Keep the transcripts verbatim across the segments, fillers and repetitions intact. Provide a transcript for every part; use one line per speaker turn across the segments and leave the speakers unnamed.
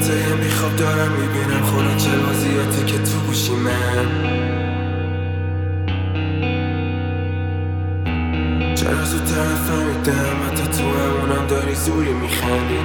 شبای بیخواب دارم میبینم خورا چه بازیاتی که تو گوشی من. چرا زودتر نفهمیدم حتی تو همونم داری زوری میخندی.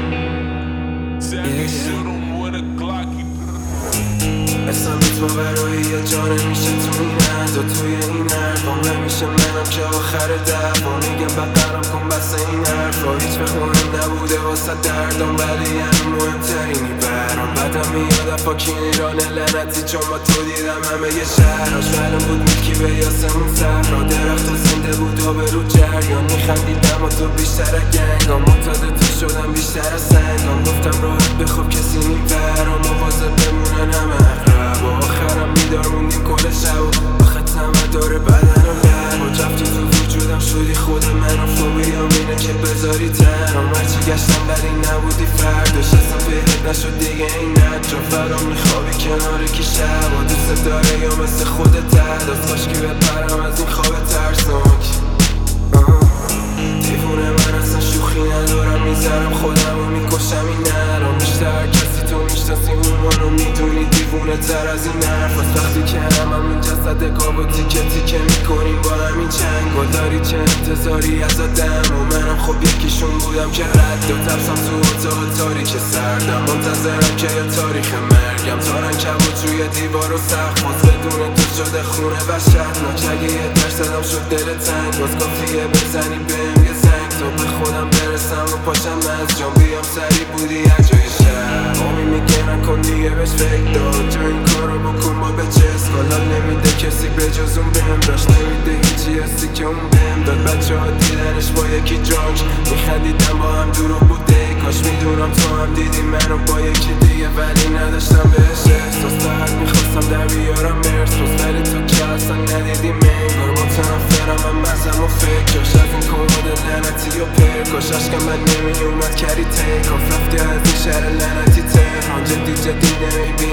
اصلا بیت باوری یا جانه میشه تو این عرض و توی این حرفام نمیشه منم که آخر دفعا میگم بقرم کن بس این حرفا هیچ وقت مهم نبوده واسه دردم ولی همین مهمترینی برام. بعدم میاد افاکینی رانه لعنتی چون با تو دیدم همه یه شهراش معلوم بود میلکی به یاسمون صحرا درخت و زنده بود و به رو جریان میخندیدم و تو بیشتر گنگام معتاد تو شدم بیشتر از سنگام. گفتم راحت بخواب کسی میبرم مواظب بمونن همه اقرب و آخرم بیدار موندیم کل شب و آخت همه داره بدن و لب و رفتی تو وجودم شدی خود من و فوبیام اینه که بذاری تنم. هرچی گشتم ولی نبودی فرداش اصلا پیدت نشد دیگه این نجا فرام میخوابی کنار کی شب و دوست داره یا مثل خودت دست باش که بپرم از این خواب ترسناک. دیوونه من اصلا شوخی ندارم میذارم خودم و میکشم این نرام. بیشتر کسی تو میشناسی اون منو میدونی دیوونه تر از این حرف از وقتی که همم این جسد قاب و تیکه تیکه میکنیم با همین چنگ و داری چه انتظاری از آدم و منم خب یکیشون بودم که رد و ترسم تو اتاق تاریک سردم منتظرم که یا تاریخ مرگم تارن کبود توی دیوار و سخت باز بدون تو شده خونه وحشتناک. اگه یه درصدم شد دل تنگ باز کافیه بزنی بهم یه زنگ تا به خودم برسم و پاشم از جام بیام سری بودی هر جای شهر. آمی میگه نکن دیگه بهش فکر داد جا این کارو بکن با به چست حالا نمیده کسی به جز اون بهم داشت نمیده هیچی هستی که اون بهم داد. بچه ها دیدنش با یکی جانج میخندیدم با هم دروغ بوده کاش میدونم تو هم دیدی منو با یکی دیگه ولی نداشتم بهش احساس فقط میخواستم در بیارم مرس ولی تو که اصلا ندیدی منگار متنفرم من مزم و فکرش از این کماد لعنتی و پرکاش عشقم من نمی اومد کری تکاف رفتی از این شهر لعنتی تهران جدی جدی نمیبینی